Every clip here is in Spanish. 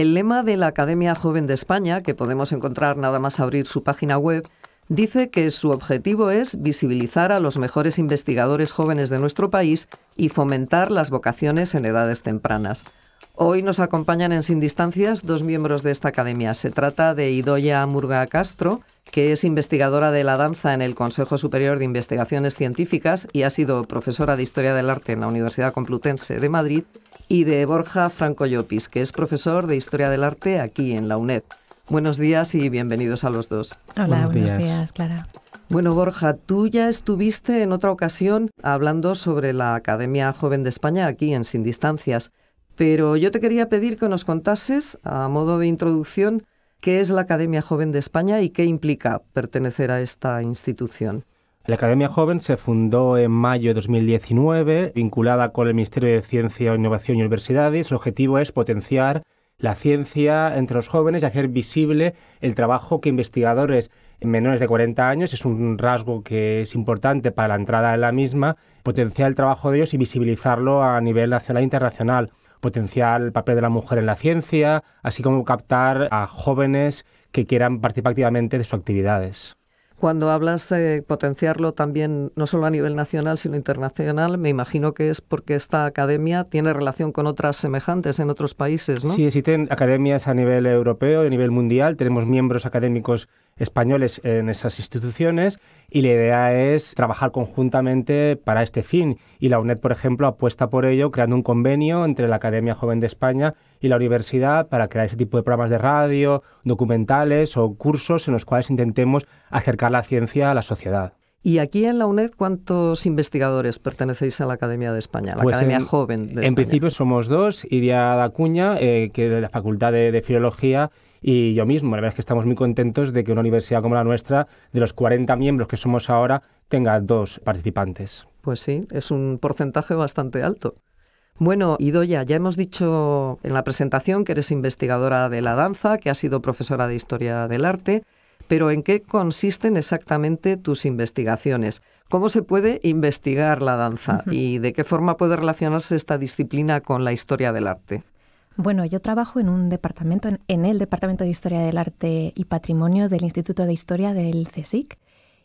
El lema de la Academia Joven de España, que podemos encontrar nada más abrir su página web, dice que su objetivo es visibilizar a los mejores investigadores jóvenes de nuestro país y fomentar las vocaciones en edades tempranas. Hoy nos acompañan en Sin Distancias dos miembros de esta academia. Se trata de Idoia Murga Castro, que es investigadora de la danza en el Consejo Superior de Investigaciones Científicas y ha sido profesora de Historia del Arte en la Universidad Complutense de Madrid, y de Borja Franco Llopis, que es profesor de Historia del Arte aquí en la UNED. Buenos días y bienvenidos a los dos. Hola, buenos días, Clara. Bueno, Borja, tú ya estuviste en otra ocasión hablando sobre la Academia Joven de España aquí en Sin Distancias, pero yo te quería pedir que nos contases, a modo de introducción, qué es la Academia Joven de España y qué implica pertenecer a esta institución. La Academia Joven se fundó en mayo de 2019, vinculada con el Ministerio de Ciencia, Innovación y Universidades. El objetivo es potenciar la ciencia entre los jóvenes y hacer visible el trabajo que investigadores menores de 40 años, es un rasgo que es importante para la entrada en la misma, potenciar el trabajo de ellos y visibilizarlo a nivel nacional e internacional, potenciar el papel de la mujer en la ciencia, así como captar a jóvenes que quieran participar activamente de sus actividades. Cuando hablas de potenciarlo también, no solo a nivel nacional, sino internacional, me imagino que es porque esta academia tiene relación con otras semejantes en otros países, ¿no? Sí, existen academias a nivel europeo y a nivel mundial. Tenemos miembros académicos españoles en esas instituciones y la idea es trabajar conjuntamente para este fin. Y la UNED, por ejemplo, apuesta por ello creando un convenio entre la Academia Joven de España y la universidad para crear ese tipo de programas de radio, documentales o cursos en los cuales intentemos acercar la ciencia a la sociedad. Y aquí en la UNED, ¿cuántos investigadores pertenecéis a la Academia de España, la Pues Academia Joven de España? En principio somos dos, Iria Dacuña, que de la Facultad de Filología, y yo mismo. La verdad es que estamos muy contentos de que una universidad como la nuestra, de los 40 miembros que somos ahora, tenga 2 participantes. Pues sí, es un porcentaje bastante alto. Bueno, Idoia, ya hemos dicho en la presentación que eres investigadora de la danza, que has sido profesora de Historia del Arte, pero ¿en qué consisten exactamente tus investigaciones? ¿Cómo se puede investigar la danza y de qué forma puede relacionarse esta disciplina con la historia del arte? Bueno, yo trabajo en un departamento, en el Departamento de Historia del Arte y Patrimonio del Instituto de Historia del CSIC,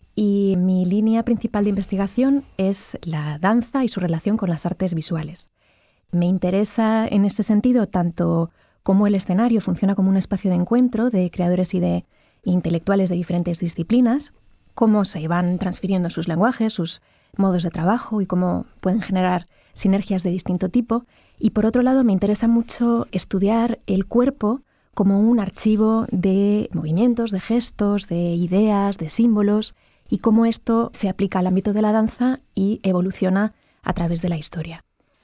y mi línea principal de investigación es la danza y su relación con las artes visuales. Me interesa en este sentido tanto cómo el escenario funciona como un espacio de encuentro de creadores y de intelectuales de diferentes disciplinas, cómo se van transfiriendo sus lenguajes, sus modos de trabajo y cómo pueden generar sinergias de distinto tipo. Y por otro lado, me interesa mucho estudiar el cuerpo como un archivo de movimientos, de gestos, de ideas, de símbolos, y cómo esto se aplica al ámbito de la danza y evoluciona a través de la historia.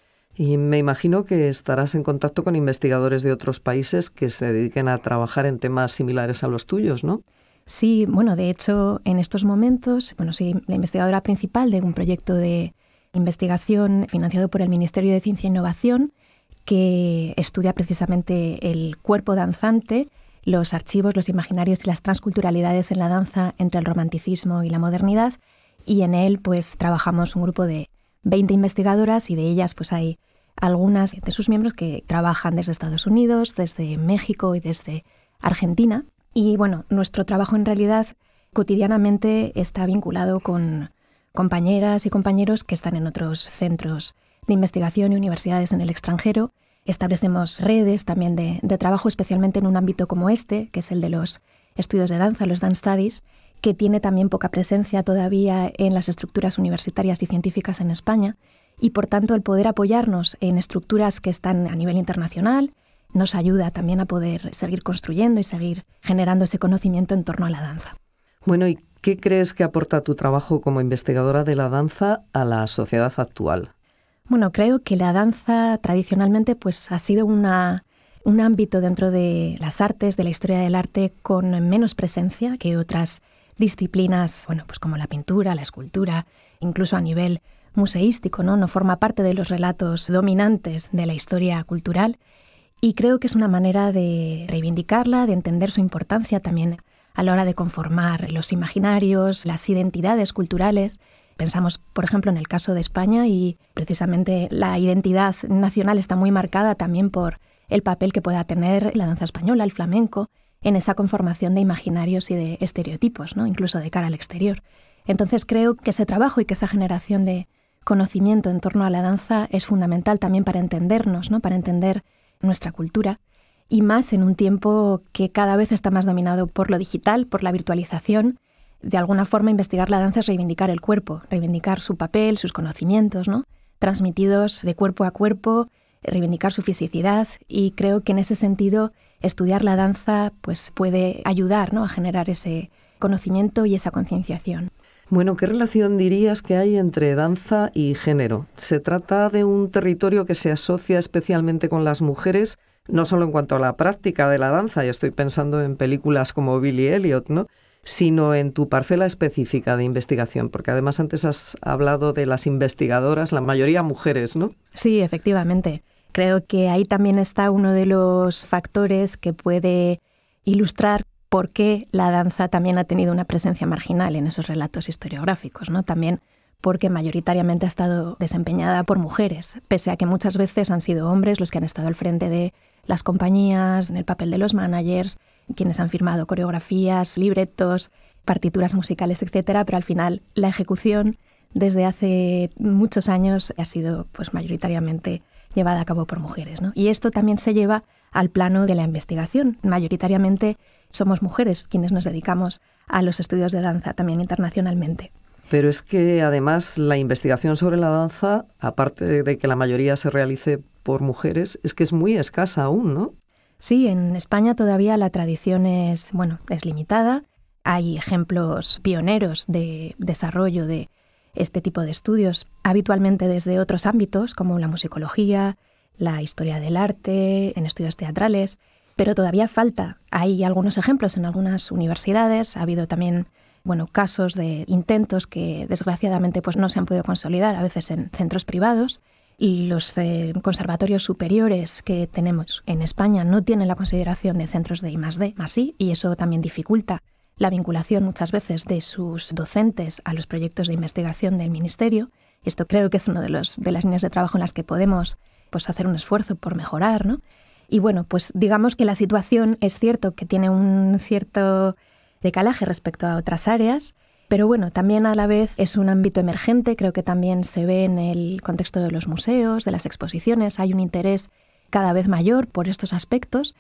Y me imagino que estarás en contacto con investigadores de otros países que se dediquen a trabajar en temas similares a los tuyos, ¿no? Sí, bueno, de hecho, en estos momentos, soy la investigadora principal de un proyecto de investigación financiado por el Ministerio de Ciencia e Innovación que estudia precisamente el cuerpo danzante, los archivos, los imaginarios y las transculturalidades en la danza entre el romanticismo y la modernidad, y en él pues trabajamos un grupo de 20 investigadoras y de ellas pues hay algunas de sus miembros que trabajan desde Estados Unidos, desde México y desde Argentina. Y bueno, nuestro trabajo en realidad cotidianamente está vinculado con compañeras y compañeros que están en otros centros de investigación y universidades en el extranjero. Establecemos redes también de trabajo, especialmente en un ámbito como este, que es el de los estudios de danza, los dance studies, que tiene también poca presencia todavía en las estructuras universitarias y científicas en España, y por tanto el poder apoyarnos en estructuras que están a nivel internacional nos ayuda también a poder seguir construyendo y seguir generando ese conocimiento en torno a la danza. Bueno, ¿y qué crees que aporta tu trabajo como investigadora de la danza a la sociedad actual? Bueno, creo que la danza tradicionalmente pues, ha sido un ámbito dentro de las artes, de la historia del arte, con menos presencia que otras disciplinas, pues como la pintura, la escultura, incluso a nivel museístico, ¿no? No forma parte de los relatos dominantes de la historia cultural, y creo que es una manera de reivindicarla, de entender su importancia también a la hora de conformar los imaginarios, las identidades culturales. Pensamos, por ejemplo, en el caso de España, y precisamente la identidad nacional está muy marcada también por el papel que pueda tener la danza española, el flamenco, en esa conformación de imaginarios y de estereotipos, ¿no? Incluso de cara al exterior. Entonces creo que ese trabajo y que esa generación de conocimiento en torno a la danza es fundamental también para entendernos, ¿no? Para entender nuestra cultura, y más en un tiempo que cada vez está más dominado por lo digital, por la virtualización. De alguna forma, investigar la danza es reivindicar el cuerpo, reivindicar su papel, sus conocimientos, ¿no? Transmitidos de cuerpo a cuerpo, reivindicar su fisicidad, y creo que en ese sentido estudiar la danza pues, puede ayudar, ¿no? A generar ese conocimiento y esa concienciación. Bueno, ¿qué relación dirías que hay entre danza y género? ¿Se trata de un territorio que se asocia especialmente con las mujeres, no solo en cuanto a la práctica de la danza, y estoy pensando en películas como Billy Elliot, ¿no?, sino en tu parcela específica de investigación? Porque además antes has hablado de las investigadoras, la mayoría mujeres, ¿no? Sí, efectivamente. Creo que ahí también está uno de los factores que puede ilustrar por qué la danza también ha tenido una presencia marginal en esos relatos historiográficos, ¿no? También porque mayoritariamente ha estado desempeñada por mujeres, pese a que muchas veces han sido hombres los que han estado al frente de las compañías, en el papel de los managers, quienes han firmado coreografías, libretos, partituras musicales, etcétera, pero al final la ejecución desde hace muchos años ha sido pues mayoritariamente llevada a cabo por mujeres, ¿no? Y esto también se lleva al plano de la investigación. Mayoritariamente somos mujeres quienes nos dedicamos a los estudios de danza, también internacionalmente. Pero es que además la investigación sobre la danza, aparte de que la mayoría se realice por mujeres, es que es muy escasa aún, ¿no? Sí, en España todavía la tradición es limitada. Hay ejemplos pioneros de desarrollo de este tipo de estudios, habitualmente desde otros ámbitos, como la musicología, la historia del arte, en estudios teatrales, pero todavía falta. Hay algunos ejemplos en algunas universidades, ha habido también casos de intentos que desgraciadamente pues, no se han podido consolidar, a veces en centros privados. Y los conservatorios superiores que tenemos en España no tienen la consideración de centros de I+D+I, y eso también dificulta la vinculación muchas veces de sus docentes a los proyectos de investigación del Ministerio. Esto creo que es una de las líneas de trabajo en las que podemos pues, hacer un esfuerzo por mejorar, ¿no? Y pues digamos que la situación es cierto que tiene un cierto decalaje respecto a otras áreas, pero también a la vez es un ámbito emergente. Creo que también se ve en el contexto de los museos, de las exposiciones. Hay un interés cada vez mayor por estos aspectos,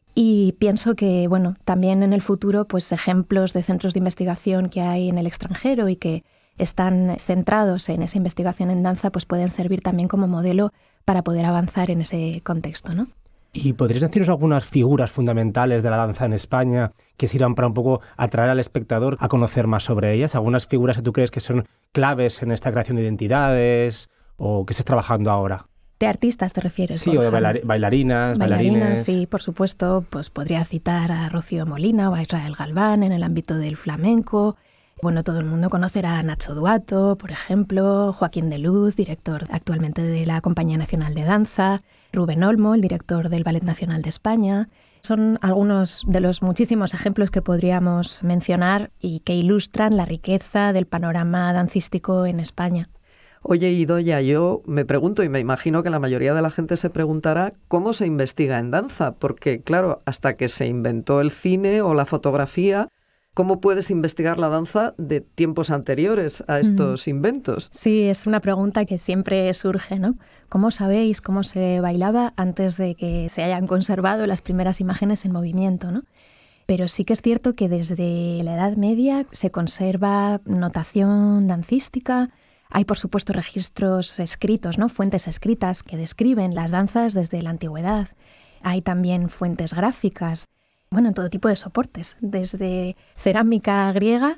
y pienso que también en el futuro pues ejemplos de centros de investigación que hay en el extranjero y que están centrados en esa investigación en danza pues pueden servir también como modelo para poder avanzar en ese contexto, ¿no? ¿Y podrías decirnos algunas figuras fundamentales de la danza en España que sirvan para un poco atraer al espectador a conocer más sobre ellas? ¿Algunas figuras que tú crees que son claves en esta creación de identidades o que estés trabajando ahora? ¿De artistas te refieres? Sí, o de bailarinas, bailarines. Sí, por supuesto. Pues podría citar a Rocío Molina o a Israel Galván en el ámbito del flamenco. Todo el mundo conocerá a Nacho Duato, por ejemplo, Joaquín de Luz, director actualmente de la Compañía Nacional de Danza, Rubén Olmo, el director del Ballet Nacional de España. Son algunos de los muchísimos ejemplos que podríamos mencionar y que ilustran la riqueza del panorama dancístico en España. Oye, Idoia, yo me pregunto, y me imagino que la mayoría de la gente se preguntará, ¿cómo se investiga en danza? Porque, claro, hasta que se inventó el cine o la fotografía, ¿cómo puedes investigar la danza de tiempos anteriores a estos inventos? Sí, es una pregunta que siempre surge, ¿no? ¿Cómo sabéis cómo se bailaba antes de que se hayan conservado las primeras imágenes en movimiento, ¿no? Pero sí que es cierto que desde la Edad Media se conserva notación dancística. Hay, por supuesto, registros escritos, ¿no? Fuentes escritas que describen las danzas desde la antigüedad. Hay también fuentes gráficas, en todo tipo de soportes, desde cerámica griega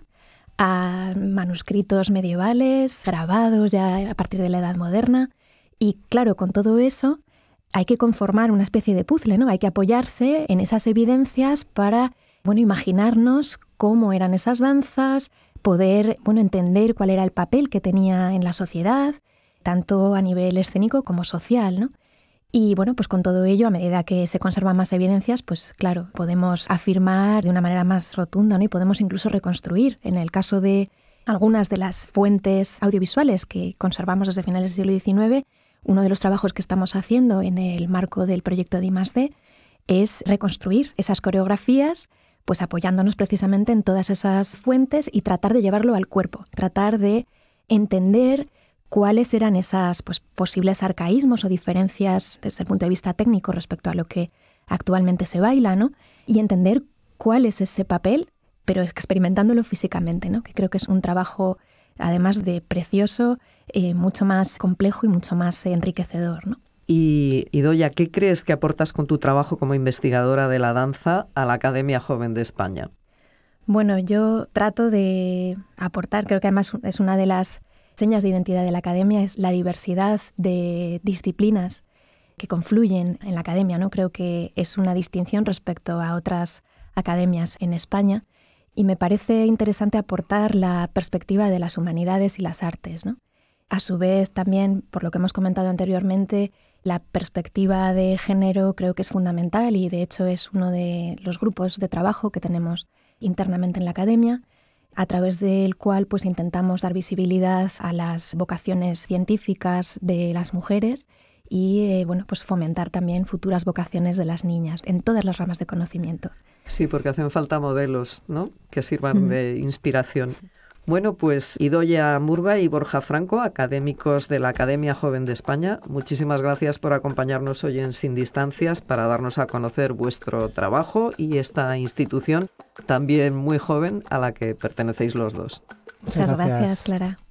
a manuscritos medievales, grabados ya a partir de la Edad Moderna. Y claro, con todo eso hay que conformar una especie de puzzle, ¿no? Hay que apoyarse en esas evidencias para, imaginarnos cómo eran esas danzas, poder, entender cuál era el papel que tenía en la sociedad, tanto a nivel escénico como social, ¿no? Y pues con todo ello, a medida que se conservan más evidencias, pues claro, podemos afirmar de una manera más rotunda, ¿no? Y podemos incluso reconstruir. En el caso de algunas de las fuentes audiovisuales que conservamos desde finales del siglo XIX, Uno de los trabajos que estamos haciendo en el marco del proyecto de I+D es reconstruir esas coreografías, pues apoyándonos precisamente en todas esas fuentes y tratar de llevarlo al cuerpo, tratar de entender cuáles eran esas posibles arcaísmos o diferencias desde el punto de vista técnico respecto a lo que actualmente se baila, ¿no? Y entender cuál es ese papel, pero experimentándolo físicamente, ¿no? Que creo que es un trabajo, además de precioso, mucho más complejo y mucho más enriquecedor, ¿no? Y Idoia, ¿qué crees que aportas con tu trabajo como investigadora de la danza a la Academia Joven de España? Bueno, yo trato de aportar, creo que además es una de las señas de identidad de la Academia, es la diversidad de disciplinas que confluyen en la Academia, ¿no? Creo que es una distinción respecto a otras academias en España y me parece interesante aportar la perspectiva de las humanidades y las artes, ¿no? A su vez, también, por lo que hemos comentado anteriormente, la perspectiva de género creo que es fundamental y, de hecho, es uno de los grupos de trabajo que tenemos internamente en la Academia, a través del cual pues, intentamos dar visibilidad a las vocaciones científicas de las mujeres y pues fomentar también futuras vocaciones de las niñas en todas las ramas de conocimiento. Sí, porque hacen falta modelos, ¿no?, que sirvan de inspiración. Bueno, pues Idoia Murga y Borja Franco, académicos de la Academia Joven de España, muchísimas gracias por acompañarnos hoy en Sin Distancias para darnos a conocer vuestro trabajo y esta institución también muy joven a la que pertenecéis los dos. Muchas gracias, Clara.